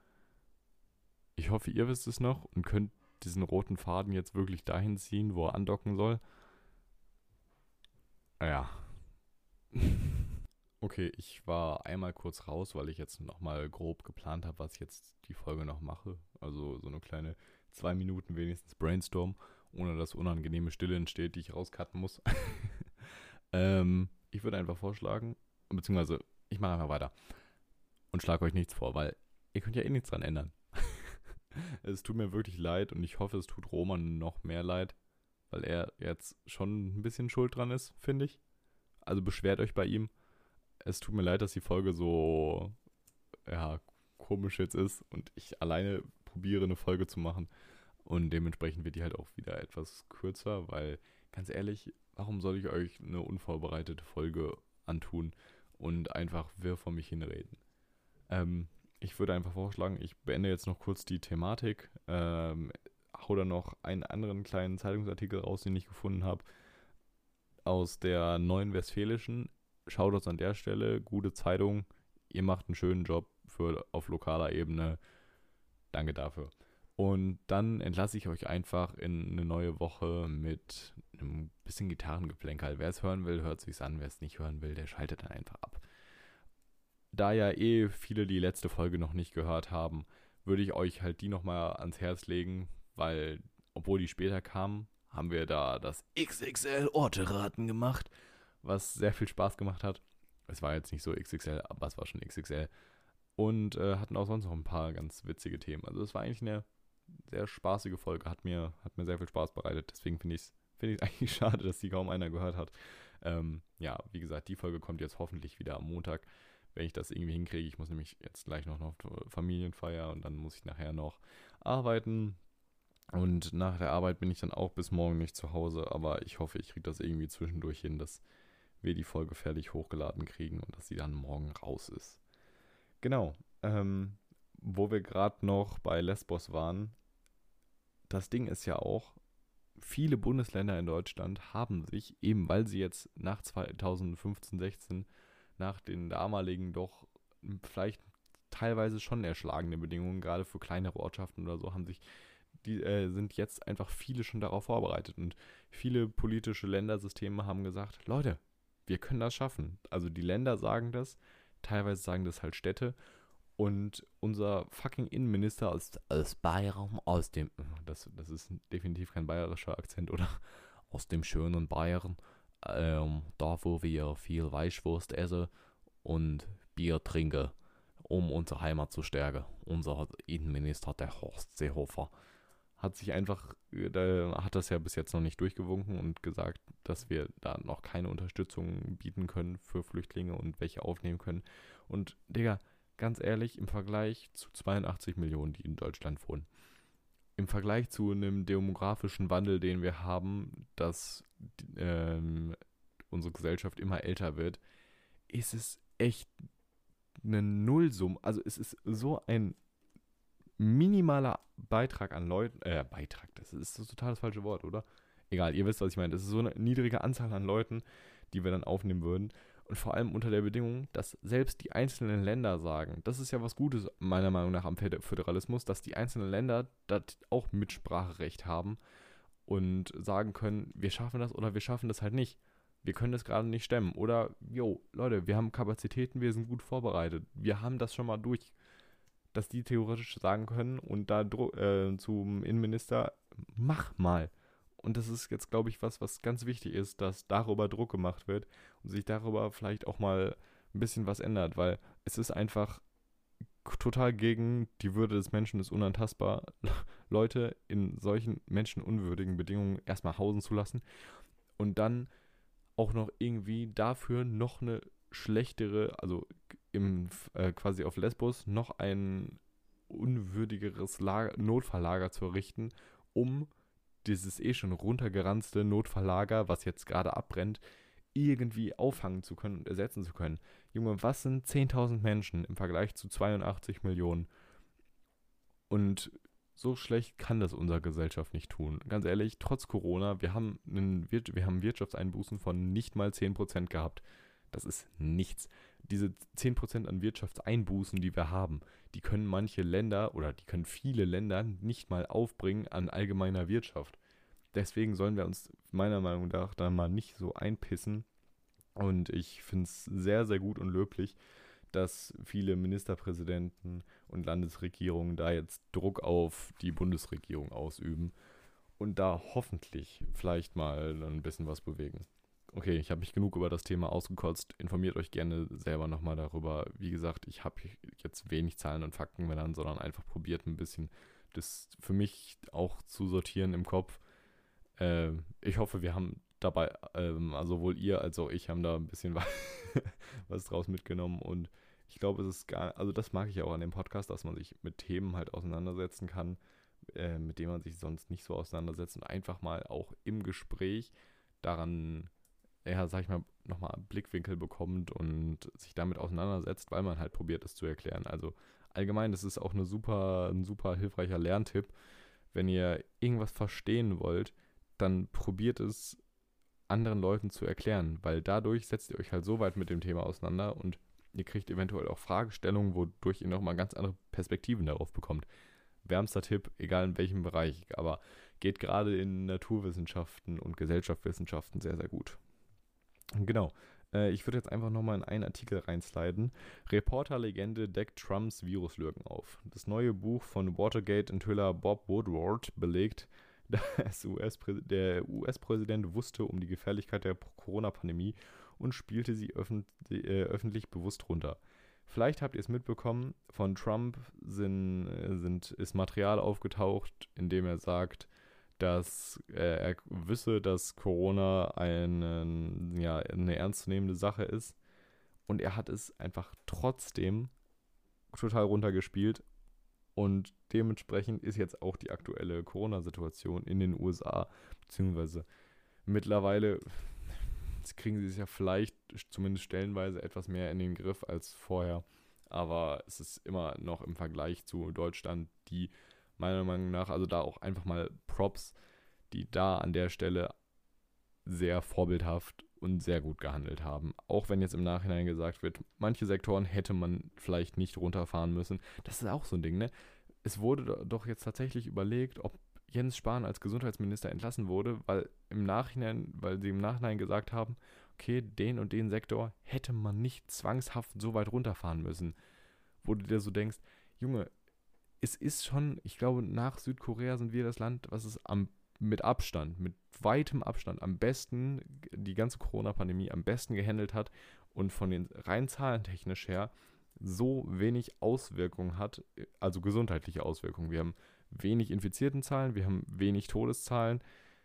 Ich hoffe, ihr wisst es noch und könnt diesen roten Faden jetzt wirklich dahin ziehen, wo er andocken soll. Ja. Okay, ich war einmal kurz raus, weil ich jetzt nochmal grob geplant habe, was ich jetzt die Folge noch mache. Also so eine kleine zwei Minuten wenigstens Brainstorm, ohne dass unangenehme Stille entsteht, die ich rauscutten muss. Ähm, ich würde einfach vorschlagen, beziehungsweise ich mache einfach weiter und schlage euch nichts vor, weil ihr könnt ja eh nichts dran ändern. Es tut mir wirklich leid und ich hoffe, es tut Roman noch mehr leid, weil er jetzt schon ein bisschen schuld dran ist, finde ich. Also beschwert euch bei ihm. Es tut mir leid, dass die Folge so, ja, komisch jetzt ist und ich alleine probiere, eine Folge zu machen. Und dementsprechend wird die halt auch wieder etwas kürzer, weil, ganz ehrlich, warum soll ich euch eine unvorbereitete Folge antun und einfach wirr vor mich hinreden? Ähm, ich würde einfach vorschlagen, ich beende jetzt noch kurz die Thematik, ähm, hau dann noch einen anderen kleinen Zeitungsartikel raus, den ich gefunden habe, aus der Neuen Westfälischen. Schaut uns an der Stelle, gute Zeitung, ihr macht einen schönen Job für, auf lokaler Ebene. Danke dafür. Und dann entlasse ich euch einfach in eine neue Woche mit einem bisschen Gitarrengeplänkel. Wer es hören will, hört sich's an. Wer es nicht hören will, der schaltet dann einfach ab. Da ja eh viele die letzte Folge noch nicht gehört haben, würde ich euch halt die nochmal ans Herz legen, weil, obwohl die später kamen, haben wir da das X X L-Orte-Raten gemacht, was sehr viel Spaß gemacht hat. Es war jetzt nicht so X X L, aber es war schon X X L. Und äh, hatten auch sonst noch ein paar ganz witzige Themen. Also es war eigentlich eine sehr spaßige Folge, hat mir, hat mir sehr viel Spaß bereitet. Deswegen finde ich es find eigentlich schade, dass die kaum einer gehört hat. Ähm, ja, wie gesagt, die Folge kommt jetzt hoffentlich wieder am Montag, wenn ich das irgendwie hinkriege. Ich muss nämlich jetzt gleich noch auf Familienfeier und dann muss ich nachher noch arbeiten. Und nach der Arbeit bin ich dann auch bis morgen nicht zu Hause, aber ich hoffe, ich kriege das irgendwie zwischendurch hin, dass wir die Folge fertig hochgeladen kriegen und dass sie dann morgen raus ist. Genau, ähm, wo wir gerade noch bei Lesbos waren, das Ding ist ja auch, viele Bundesländer in Deutschland haben sich, eben weil sie jetzt nach zweitausendfünfzehn, sechzehn, nach den damaligen doch vielleicht teilweise schon erschlagene Bedingungen, gerade für kleinere Ortschaften oder so, haben sich die äh, sind jetzt einfach viele schon darauf vorbereitet. Und viele politische Ländersysteme haben gesagt, Leute, wir können das schaffen. Also die Länder sagen das, teilweise sagen das halt Städte. Und unser fucking Innenminister aus, aus Bayern, aus dem, das, das ist definitiv kein bayerischer Akzent, oder aus dem schönen Bayern, ähm, da wo wir viel Weißwurst essen und Bier trinken, um unsere Heimat zu stärken. Unser Innenminister, der Horst Seehofer, hat sich einfach, da hat das ja bis jetzt noch nicht durchgewunken und gesagt, dass wir da noch keine Unterstützung bieten können für Flüchtlinge und welche aufnehmen können. Und Digga, ganz ehrlich, im Vergleich zu zweiundachtzig Millionen, die in Deutschland wohnen, im Vergleich zu einem demografischen Wandel, den wir haben, dass ähm, unsere Gesellschaft immer älter wird, ist es echt eine Nullsumme. Also es ist so ein minimaler Beitrag an Leuten, äh, Beitrag, das ist das total das falsche Wort, oder? Egal, ihr wisst, was ich meine. Das ist so eine niedrige Anzahl an Leuten, die wir dann aufnehmen würden. Und vor allem unter der Bedingung, dass selbst die einzelnen Länder sagen, das ist ja was Gutes, meiner Meinung nach, am Föderalismus, dass die einzelnen Länder das auch Mitspracherecht haben und sagen können, wir schaffen das oder wir schaffen das halt nicht. Wir können das gerade nicht stemmen. Oder, jo, Leute, wir haben Kapazitäten, wir sind gut vorbereitet. Wir haben das schon mal durch, dass die theoretisch sagen können und da äh, zum Innenminister, mach mal. Und das ist jetzt, glaube ich, was, was ganz wichtig ist, dass darüber Druck gemacht wird und sich darüber vielleicht auch mal ein bisschen was ändert, weil es ist einfach total gegen die Würde des Menschen, ist unantastbar, Leute in solchen menschenunwürdigen Bedingungen erstmal hausen zu lassen und dann auch noch irgendwie dafür noch eine schlechtere, also im, äh, quasi auf Lesbos, noch ein unwürdigeres Lager, Notfalllager zu errichten, um dieses eh schon runtergeranzte Notfalllager, was jetzt gerade abbrennt, irgendwie auffangen zu können und ersetzen zu können. Junge, was sind zehntausend Menschen im Vergleich zu zweiundachtzig Millionen? Und so schlecht kann das unsere Gesellschaft nicht tun. Ganz ehrlich, trotz Corona, wir haben, einen, wir haben Wirtschaftseinbußen von nicht mal zehn Prozent gehabt. Das ist nichts. Diese zehn Prozent an Wirtschaftseinbußen, die wir haben, die können manche Länder oder die können viele Länder nicht mal aufbringen an allgemeiner Wirtschaft. Deswegen sollen wir uns meiner Meinung nach da mal nicht so einpissen. Und ich finde es sehr, sehr gut und löblich, dass viele Ministerpräsidenten und Landesregierungen da jetzt Druck auf die Bundesregierung ausüben und da hoffentlich vielleicht mal ein bisschen was bewegen. okay, ich habe mich genug über das Thema ausgekotzt. Informiert euch gerne selber nochmal darüber. Wie gesagt, ich habe jetzt wenig Zahlen und Fakten genannt, sondern einfach probiert ein bisschen das für mich auch zu sortieren im Kopf. Äh, ich hoffe, wir haben dabei, ähm, also sowohl ihr als auch ich haben da ein bisschen was, was draus mitgenommen. Und ich glaube, es ist gar, also das mag ich ja auch an dem Podcast, dass man sich mit Themen halt auseinandersetzen kann, äh, mit denen man sich sonst nicht so auseinandersetzt und einfach mal auch im Gespräch daran, ja, sag ich mal, nochmal Blickwinkel bekommt und sich damit auseinandersetzt, weil man halt probiert, es zu erklären. Also allgemein, das ist auch eine super, ein super hilfreicher Lerntipp. Wenn ihr irgendwas verstehen wollt, dann probiert es anderen Leuten zu erklären, weil dadurch setzt ihr euch halt so weit mit dem Thema auseinander und ihr kriegt eventuell auch Fragestellungen, wodurch ihr nochmal ganz andere Perspektiven darauf bekommt. Wärmster Tipp, egal in welchem Bereich, aber geht gerade in Naturwissenschaften und Gesellschaftswissenschaften sehr, sehr gut. Genau. Äh, ich würde jetzt einfach nochmal in einen Artikel reinsliden. Reporterlegende deckt Trumps Viruslügen auf. Das neue Buch von Watergate-Enthüller Bob Woodward belegt, dass U S-Prä- der U S-Präsident wusste um die Gefährlichkeit der Corona-Pandemie und spielte sie öffn- äh, öffentlich bewusst runter. Vielleicht habt ihr es mitbekommen, von Trump sind, sind, ist Material aufgetaucht, in dem er sagt, dass äh, er wisse, dass Corona eine, ja, eine ernstzunehmende Sache ist. Und er hat es einfach trotzdem total runtergespielt. Und dementsprechend ist jetzt auch die aktuelle Corona-Situation in den U S A, beziehungsweise mittlerweile kriegen sie es ja vielleicht zumindest stellenweise etwas mehr in den Griff als vorher. Aber es ist immer noch im Vergleich zu Deutschland, die meiner Meinung nach, also da auch einfach mal Props, die da an der Stelle sehr vorbildhaft und sehr gut gehandelt haben. Auch wenn jetzt im Nachhinein gesagt wird, manche Sektoren hätte man vielleicht nicht runterfahren müssen. Das ist auch so ein Ding, ne? Es wurde doch jetzt tatsächlich überlegt, ob Jens Spahn als Gesundheitsminister entlassen wurde, weil im Nachhinein, weil sie im Nachhinein gesagt haben, okay, den und den Sektor hätte man nicht zwangshaft so weit runterfahren müssen. Wo du dir so denkst, Junge, es ist schon, ich glaube, nach Südkorea sind wir das Land, was es am, mit Abstand, mit weitem Abstand am besten, die ganze Corona-Pandemie am besten gehandelt hat und von den rein zahlentechnisch her so wenig Auswirkungen hat, also gesundheitliche Auswirkungen. Wir haben wenig infizierten Zahlen, wir haben wenig Todeszahlen.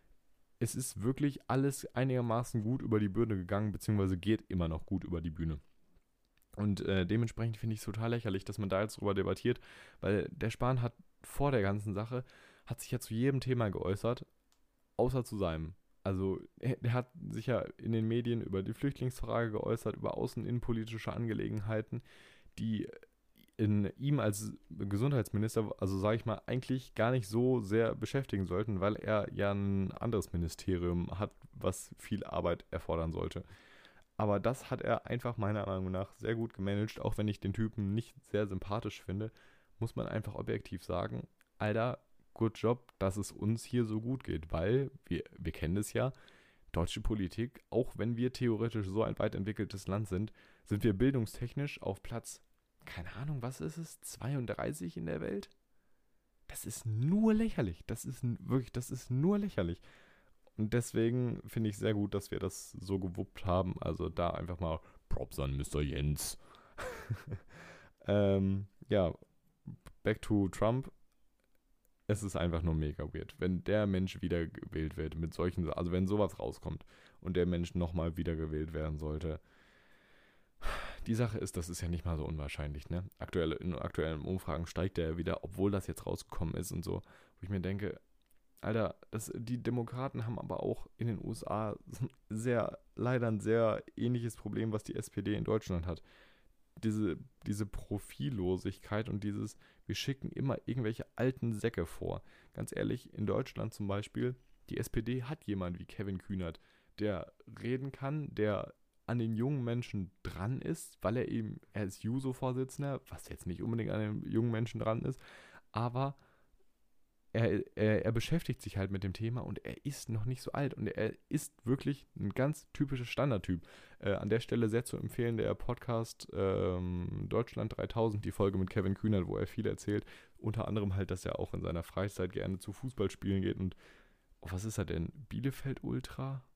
Es ist wirklich alles einigermaßen gut über die Bühne gegangen, beziehungsweise geht immer noch gut über die Bühne. Und äh, dementsprechend finde ich es total lächerlich, dass man da jetzt drüber debattiert, weil der Spahn hat vor der ganzen Sache, hat sich ja zu jedem Thema geäußert, außer zu seinem. Also er, er hat sich ja in den Medien über die Flüchtlingsfrage geäußert, über außen-innenpolitische Angelegenheiten, die in ihm als Gesundheitsminister, also sage ich mal, eigentlich gar nicht so sehr beschäftigen sollten, weil er ja ein anderes Ministerium hat, was viel Arbeit erfordern sollte. Aber das hat er einfach meiner Meinung nach sehr gut gemanagt, auch wenn ich den Typen nicht sehr sympathisch finde, muss man einfach objektiv sagen, Alter, good job, dass es uns hier so gut geht, weil, wir, wir kennen es ja, deutsche Politik, auch wenn wir theoretisch so ein weit entwickeltes Land sind, sind wir bildungstechnisch auf Platz, keine Ahnung, was ist es, zweiunddreißig in der Welt? Das ist nur lächerlich, das ist wirklich, das ist nur lächerlich. Und deswegen finde ich sehr gut, dass wir das so gewuppt haben. Also da einfach mal Props an Mister Jens. ähm, ja, back to Trump. Es ist einfach nur mega weird. Wenn der Mensch wiedergewählt wird mit solchen, also wenn sowas rauskommt und der Mensch nochmal wiedergewählt werden sollte. Die Sache ist, das ist ja nicht mal so unwahrscheinlich, ne? Aktuell, in aktuellen Umfragen steigt der ja wieder, obwohl das jetzt rausgekommen ist und so. Wo ich mir denke, Alter, das, die Demokraten haben aber auch in den U S A sehr, leider ein sehr ähnliches Problem, was die S P D in Deutschland hat. Diese, diese Profillosigkeit und dieses, wir schicken immer irgendwelche alten Säcke vor. Ganz ehrlich, in Deutschland zum Beispiel, die S P D hat jemanden wie Kevin Kühnert, der reden kann, der an den jungen Menschen dran ist, weil er eben, er ist Juso-Vorsitzender, was jetzt nicht unbedingt an den jungen Menschen dran ist, aber Er, er, er beschäftigt sich halt mit dem Thema und er ist noch nicht so alt und er ist wirklich ein ganz typischer Standardtyp. Äh, an der Stelle sehr zu empfehlen, der Podcast ähm, Deutschland dreitausend, die Folge mit Kevin Kühnert, wo er viel erzählt. Unter anderem halt, dass er auch in seiner Freizeit gerne zu Fußballspielen geht und, oh, was ist er denn? Bielefeld Ultra?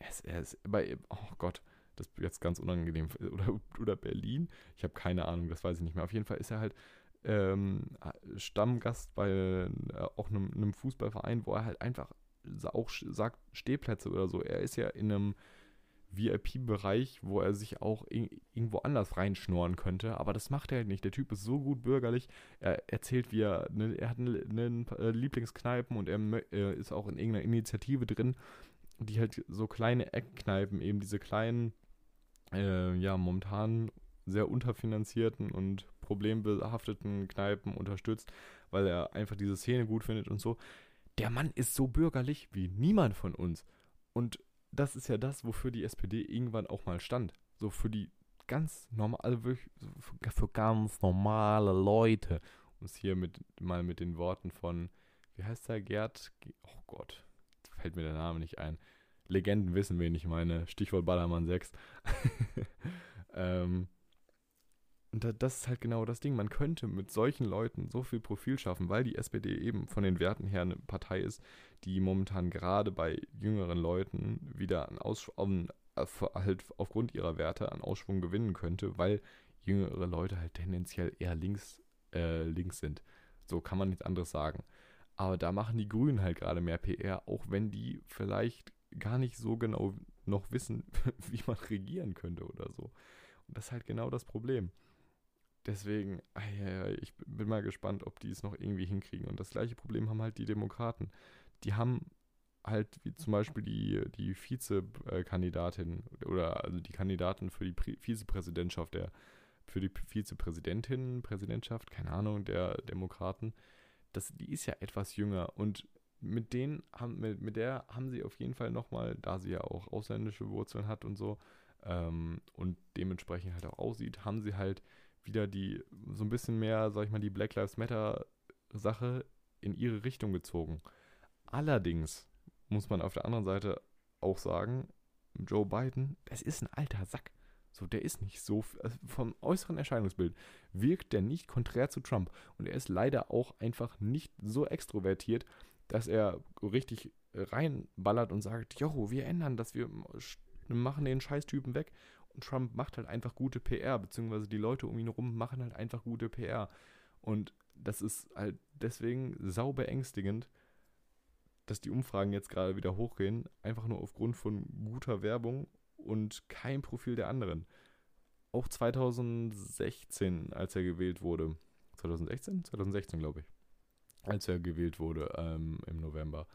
Er ist, er ist bei, oh Gott, das ist jetzt ganz unangenehm. Oder, oder Berlin? Ich habe keine Ahnung, das weiß ich nicht mehr. Auf jeden Fall ist er halt ähm, Stammgast bei äh, auch einem, einem Fußballverein, wo er halt einfach auch sagt Stehplätze oder so. Er ist ja in einem V I P-Bereich, wo er sich auch in, irgendwo anders reinschnorren könnte, aber das macht er halt nicht. Der Typ ist so gut bürgerlich, er erzählt, wie er, ne, er hat eine, eine Lieblingskneipen und er äh, ist auch in irgendeiner Initiative drin, die halt so kleine Eckkneipen, eben diese kleinen, äh, ja, momentan sehr unterfinanzierten und problembehafteten Kneipen unterstützt, weil er einfach diese Szene gut findet und so. Der Mann ist so bürgerlich wie niemand von uns. Und das ist ja das, wofür die S P D irgendwann auch mal stand. So für die ganz normal, also wirklich für, für ganz normale Leute. Um es hier mit, mal mit den Worten von, wie heißt der, Gerd? Oh Gott, jetzt fällt mir der Name nicht ein. Legenden wissen, wen ich meine. Stichwort Ballermann sechs. ähm, und das ist halt genau das Ding. Man könnte mit solchen Leuten so viel Profil schaffen, weil die S P D eben von den Werten her eine Partei ist, die momentan gerade bei jüngeren Leuten wieder an Aus um, halt aufgrund ihrer Werte an Ausschwung gewinnen könnte, weil jüngere Leute halt tendenziell eher links, äh, links sind. So kann man nichts anderes sagen. Aber da machen die Grünen halt gerade mehr P R, auch wenn die vielleicht gar nicht so genau noch wissen, wie man regieren könnte oder so. Und das ist halt genau das Problem. Deswegen, ich bin mal gespannt, ob die es noch irgendwie hinkriegen. Und das gleiche Problem haben halt die Demokraten. Die haben halt wie zum Beispiel die, die Vizekandidatin oder also die Kandidatin für die Vizepräsidentschaft der, für die Vizepräsidentin, Präsidentschaft, keine Ahnung, der Demokraten. Das, die ist ja etwas jünger und mit denen haben, mit, mit der haben sie auf jeden Fall nochmal, da sie ja auch ausländische Wurzeln hat und so ähm, und dementsprechend halt auch aussieht, haben sie halt wieder die, so ein bisschen mehr, sag ich mal, die Black Lives Matter Sache in ihre Richtung gezogen. Allerdings muss man auf der anderen Seite auch sagen, Joe Biden, das ist ein alter Sack. So, der ist nicht so, also vom äußeren Erscheinungsbild wirkt der nicht konträr zu Trump. Und er ist leider auch einfach nicht so extrovertiert, dass er richtig reinballert und sagt, jo, wir ändern das, wir machen den Scheißtypen weg. Und Trump macht halt einfach gute P R, beziehungsweise die Leute um ihn herum machen halt einfach gute P R. Und das ist halt deswegen sau beängstigend, dass die Umfragen jetzt gerade wieder hochgehen, einfach nur aufgrund von guter Werbung und kein Profil der anderen. Auch zwanzig sechzehn, als er gewählt wurde, zwanzig sechzehn? zwanzig sechzehn, glaube ich, als er gewählt wurde ähm, im November.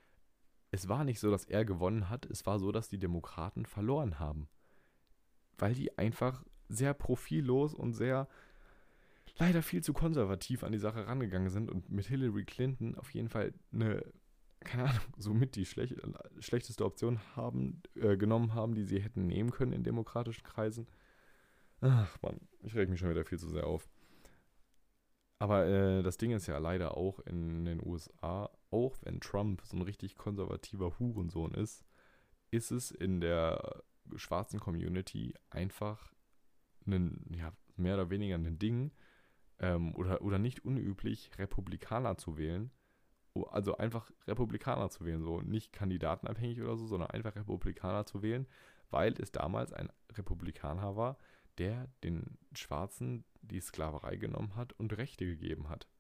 Es war nicht so, dass er gewonnen hat, es war so, dass die Demokraten verloren haben. Weil die einfach sehr profillos und sehr leider viel zu konservativ an die Sache rangegangen sind und mit Hillary Clinton auf jeden Fall eine, keine Ahnung, somit die schlech schlechteste Option haben, äh, genommen haben, die sie hätten nehmen können in demokratischen Kreisen. Ach man, ich reg mich schon wieder viel zu sehr auf. Aber äh, das Ding ist ja leider auch in den U S A, auch wenn Trump so ein richtig konservativer Hurensohn ist, ist es in der schwarzen Community einfach ein, ja, mehr oder weniger ein Ding ähm, oder, oder nicht unüblich, Republikaner zu wählen. Also einfach Republikaner zu wählen, so nicht kandidatenabhängig oder so, sondern einfach Republikaner zu wählen, weil es damals ein Republikaner war, der den Schwarzen die Sklaverei genommen hat und Rechte gegeben hat.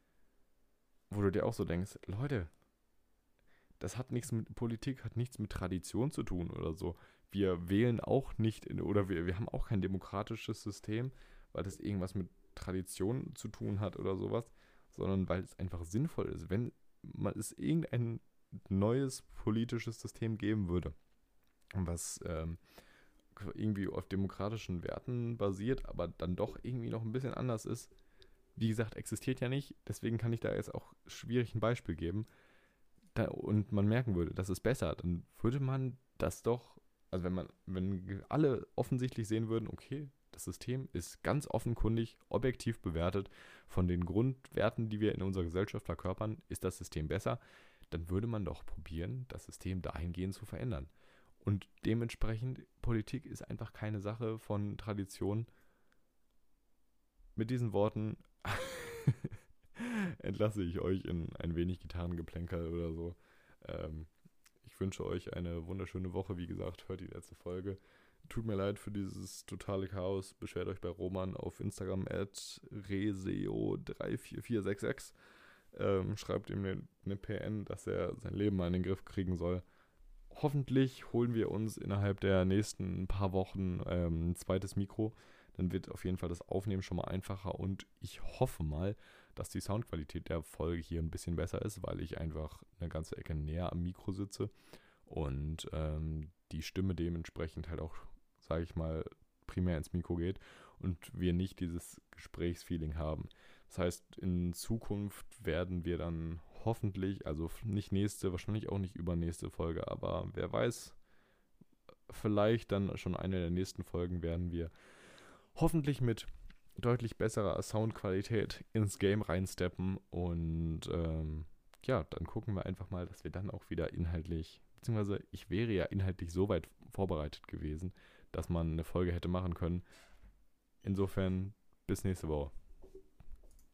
Wo du dir auch so denkst, Leute, das hat nichts mit Politik, hat nichts mit Tradition zu tun oder so. Wir wählen auch nicht, in, oder wir, wir haben auch kein demokratisches System, weil das irgendwas mit Tradition zu tun hat oder sowas, sondern weil es einfach sinnvoll ist, wenn man es irgendein neues politisches System geben würde, was ähm, irgendwie auf demokratischen Werten basiert, aber dann doch irgendwie noch ein bisschen anders ist. Wie gesagt, existiert ja nicht, deswegen kann ich da jetzt auch schwierig ein Beispiel geben. Da, und man merken würde, das ist besser, dann würde man das doch, also wenn man, wenn alle offensichtlich sehen würden, okay, das System ist ganz offenkundig, objektiv bewertet, von den Grundwerten, die wir in unserer Gesellschaft verkörpern, ist das System besser, dann würde man doch probieren, das System dahingehend zu verändern. Und dementsprechend, Politik ist einfach keine Sache von Tradition. Mit diesen Worten entlasse ich euch in ein wenig Gitarrengeplänkel oder so. Ähm, ich Ich wünsche euch eine wunderschöne Woche. Wie gesagt, hört die letzte Folge. Tut mir leid für dieses totale Chaos. Beschwert euch bei Roman auf Instagram at reseo drei vier vier sechs sechs. Ähm, schreibt ihm eine, eine P N, dass er sein Leben mal in den Griff kriegen soll. Hoffentlich holen wir uns innerhalb der nächsten paar Wochen ähm, ein zweites Mikro. Dann wird auf jeden Fall das Aufnehmen schon mal einfacher und ich hoffe mal, dass die Soundqualität der Folge hier ein bisschen besser ist, weil ich einfach eine ganze Ecke näher am Mikro sitze und ähm, die Stimme dementsprechend halt auch, sage ich mal, primär ins Mikro geht und wir nicht dieses Gesprächsfeeling haben. Das heißt, in Zukunft werden wir dann hoffentlich, also nicht nächste, wahrscheinlich auch nicht übernächste Folge, aber wer weiß, vielleicht dann schon eine der nächsten Folgen werden wir hoffentlich mit deutlich besserer Soundqualität ins Game reinsteppen und ähm, ja, dann gucken wir einfach mal, dass wir dann auch wieder inhaltlich, beziehungsweise ich wäre ja inhaltlich so weit vorbereitet gewesen, dass man eine Folge hätte machen können. Insofern bis nächste Woche.